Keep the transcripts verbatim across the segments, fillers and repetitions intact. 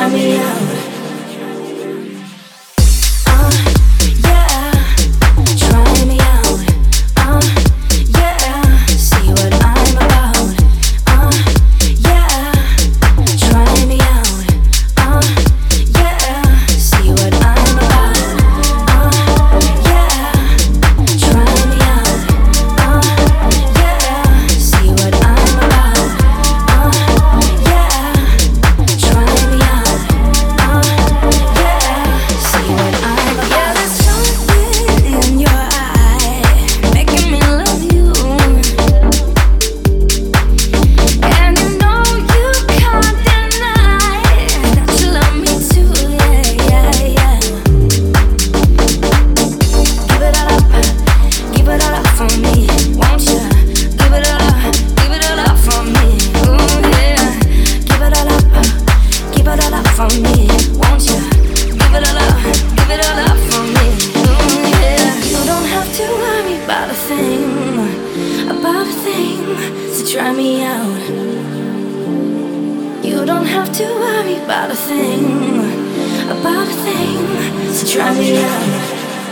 try me out. Try me out. You don't have to worry about a thing, about a thing. So try me out.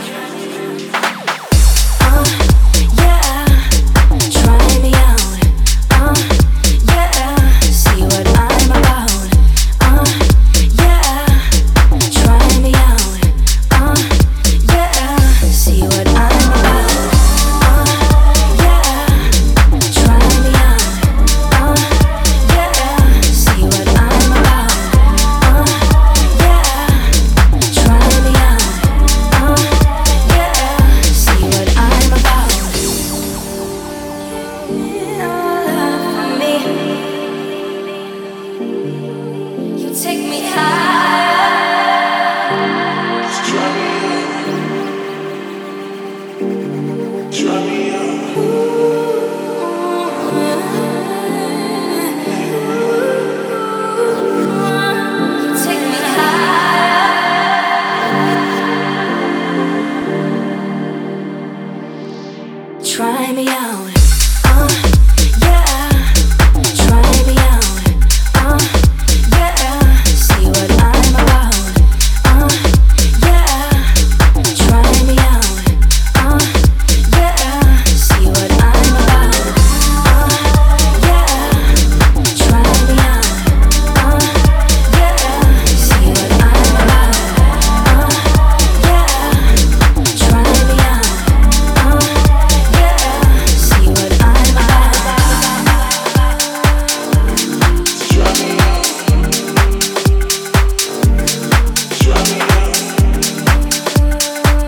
Try me out. Uh, yeah. Try me out. Uh, yeah. See what I'm about. Uh, yeah. Try me out. Uh, yeah. See what I'm about. Uh, yeah. Try me out. Uh, yeah. See what I'm about. Uh, yeah. Try me out. Uh,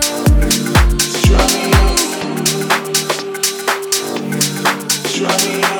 Try me out.